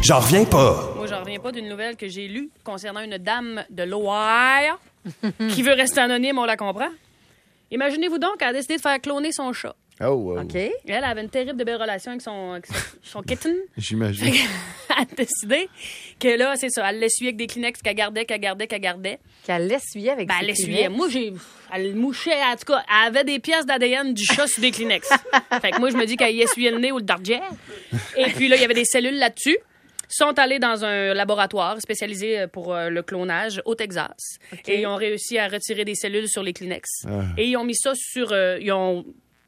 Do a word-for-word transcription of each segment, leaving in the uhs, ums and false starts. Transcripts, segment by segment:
J'en reviens pas. Moi, j'en reviens pas d'une nouvelle que j'ai lue concernant une dame de Loire qui veut rester anonyme, on la comprend. Imaginez-vous donc qu'elle a décidé de faire cloner son chat. Oh, oh. OK. Et elle avait une terrible de belle relation avec son, avec son, son kitten. J'imagine. Elle a décidé que là, c'est ça, elle l'essuyait avec des Kleenex qu'elle gardait, qu'elle gardait, qu'elle gardait. Qu'elle l'essuyait avec Ben, ses elle l'essuyait. Kleenex. Moi, j'ai. Elle mouchait, en tout cas, elle avait des pièces d'A D N du chat sur des Kleenex. Fait que moi, je me dis qu'elle y essuyait le nez ou le dardier. Et puis là, il y avait des cellules là-dessus. Sont allés dans un laboratoire spécialisé pour euh, le clonage au Texas. Okay. Et ils ont réussi à retirer des cellules sur les Kleenex. Ah. Et ils ont mis ça sur. Euh, ils ont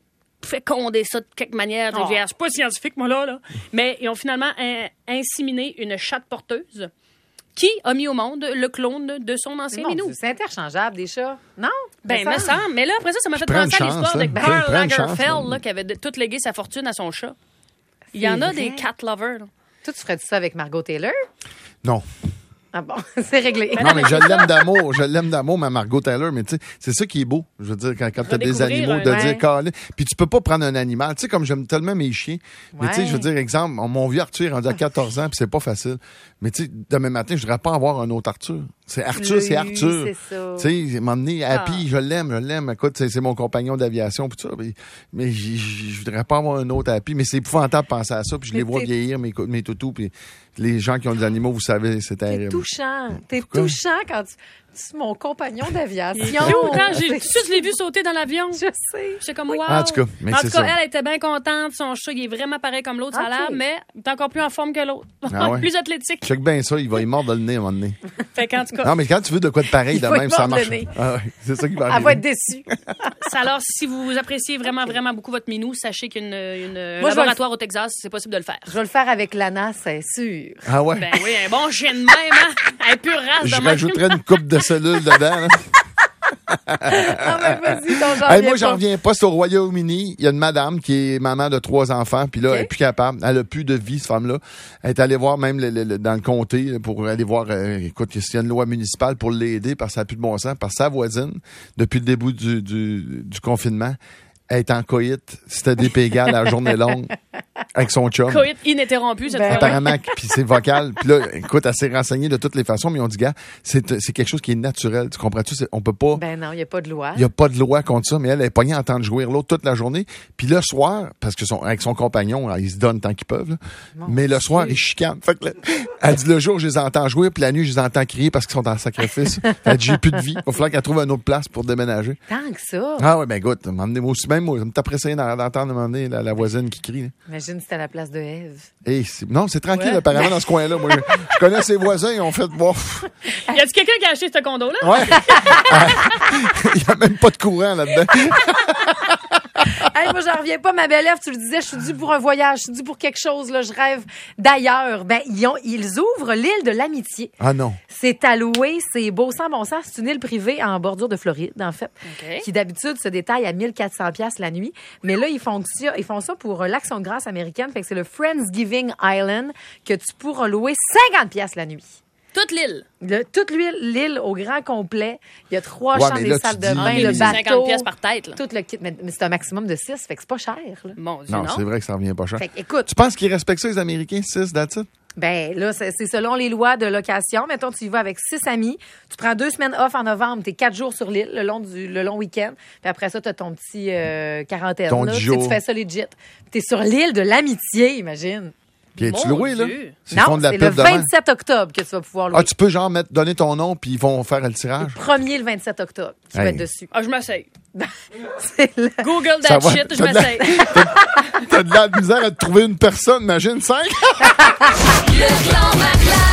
fécondé ça de quelque manière. Oh. Je suis pas scientifique, moi, là. là. Mais ils ont finalement in- inséminé une chatte porteuse qui a mis au monde le clone de son ancien Mon minou. Dieu, c'est interchangeable, des chats. Non? Ben, me semble. Mais là, après ça, ça m'a fait prends une penser à chance, l'histoire de hein. Karl Prends une chance, Lagerfeld, là. là, qui avait de- tout légué sa fortune à son chat. Il y en a vrai. des cat lovers. là. Toi, tu ferais-tu ça avec Margot Taylor? Non. Ah bon, c'est réglé. Non, mais je l'aime d'amour. Je l'aime d'amour, ma Margot Taylor. Mais tu sais, c'est ça qui est beau. Je veux dire, quand, quand tu as des Redécouvrir animaux, un- de ouais. dire, Calais. Puis tu peux pas prendre un animal. Tu sais, comme j'aime tellement mes chiens. Mais tu sais, Ouais. je veux dire, exemple, mon vieux Arthur est rendu à quatorze ans, puis c'est pas facile. Mais tu sais, demain matin, je voudrais pas avoir un autre Arthur. C'est Arthur, Lui, c'est Arthur. c'est ça. Tu sais, m'emmener Happy, Ah. je l'aime, je l'aime. Écoute, c'est, c'est mon compagnon d'aviation, puis tout ça. Mais, mais j- j- je voudrais pas avoir un autre Happy. Mais c'est épouvantable de penser à ça. Puis je Mais les vois t'es- vieillir, mes, co- mes toutous. Puis les gens qui ont des animaux, vous savez, c'est T'es terrible. touchant. T'es Pourquoi? touchant quand tu... Tu es mon compagnon Il est d'aviation. cute, hein? J'ai, tout C'est- de suite, je l'ai vu sauter dans l'avion. Je sais. C'est comme, wow. En tout cas, mais en c'est tout cas, ça. elle était bien contente. Son chat, il est vraiment pareil comme l'autre, ça a l'air, Ok. mais il est encore plus en forme que l'autre. Ah ouais? Plus athlétique. Check bien ça, il va y mordre le nez à un moment donné. Fait qu'en tout cas, Non, mais quand tu veux de quoi de pareil, Il de va y même, ça mordre marche. le nez. Ah ouais, c'est ça qui va Elle arriver. va être déçue. ça, alors, si vous appréciez vraiment, vraiment beaucoup votre minou, sachez qu'il y a une, une- un Moi, je vais laboratoire au Texas, c'est possible de le faire. Je vais le faire avec Lana, c'est sûr. Ah ouais? Ben oui, un bon chien de même, hein? Un pur race Je de même. rajouterais une coupe de cellules dedans. là. Ah, ben, vas-y, donc, j'en Hey, reviens moi, j'en pas. reviens pas. C'est au Royaume-Uni. Il y a une madame qui est maman de trois enfants. Puis là, Ok. elle est plus capable. Elle a plus de vie, cette femme-là. Elle est allée voir même le- le- le- dans le comté pour aller voir, euh, écoute, s'il y a une loi municipale pour l'aider parce que ça n'a plus de bon sens. Parce que sa voisine, depuis le début du, du, du confinement, elle est en coït. C'était des pégales à la journée longue avec son chum. Coït ininterrompu, cette Ben, fois-là. Apparemment, puis c'est vocal. Puis là, écoute, elle s'est renseignée de toutes les façons, mais on dit, gars, c'est, c'est quelque chose qui est naturel. Tu comprends-tu? C'est- on peut pas... Ben non, il n'y a pas de loi. Il n'y a pas de loi contre ça, mais elle est pognée en train de jouir l'autre toute la journée. Puis le soir, parce que son, avec son compagnon, là, ils se donnent tant qu'ils peuvent, là. mais le soir, ils chicanent. Fait que là, elle dit, le jour, je les entends jouer, puis la nuit, je les entends crier parce qu'ils sont en sacrifice. Elle dit, j'ai plus de vie. Il va falloir qu'elle trouve une autre place pour déménager. Tant que ça. Ah ouais, ben écoute, m'emmenez-moi aussi, même moi, ça me taperait ça d'en- d'entendre demander la, la voisine qui crie. là. Imagine si c'était à la place de Ève. Et c'est- non, c'est tranquille, Ouais. apparemment, dans ce coin-là. Moi, je, je connais ses voisins, ils ont fait, bon, Y a-tu quelqu'un qui a acheté ce condo-là? ouais. Il n'y a même pas de courant là-dedans. Hey, moi, j'en reviens pas, ma belle Ève. Tu le disais, je suis due pour un voyage, je suis due pour quelque chose, là. Je rêve d'ailleurs. Ben, ils, ont, ils ouvrent l'île de l'Amitié. Ah non. C'est alloué, c'est beau sans bon sens. C'est une île privée en bordure de Floride, en fait, OK. qui d'habitude se détaille à mille quatre cents piastres la nuit. Mais là, ils font ça, ils font ça pour euh, l'Action de grâce américaine. Fait que c'est le Friendsgiving Island que tu pourras louer cinquante piastres la nuit. Toute l'île. Le- toute l'île, l'île au grand complet. Il y a trois Ouais, chambres, mais des là, tu salles de dis- bain, Ah, le mais c'est bateau. cinquante piastres par tête, là. Tout le kit. Mais, mais c'est un maximum de six, fait que c'est pas cher, là. Mon Dieu, Non, non. c'est vrai que ça revient pas cher. Fait que, écoute, Tu penses qu'ils respectent ça, les Américains, six, that's it? ben là, c'est c'est selon les lois de location. Mettons, tu y vas avec six amis. Tu prends deux semaines off en novembre. T'es quatre jours sur l'île, le long du le long week-end. Puis après ça, t'as ton petit euh, quarantaine. Ton là. dix Tu sais, jours. tu fais ça legit. T'es sur l'île de l'Amitié, imagine. Puis es-tu Mon loué, là? Dieu. S'ils font Non, de la c'est le pub de même. vingt-sept octobre que tu vas pouvoir louer. Ah, tu peux genre mettre, donner ton nom, puis ils vont faire le tirage. Premier le vingt-sept octobre, qui va Hey. être dessus. Ah, je m'essaye. C'est le- Google Ça that va, shit, je t'as de la- m'essaye. T'as de la misère à te trouver une personne, imagine cinq. Le clan McLeod.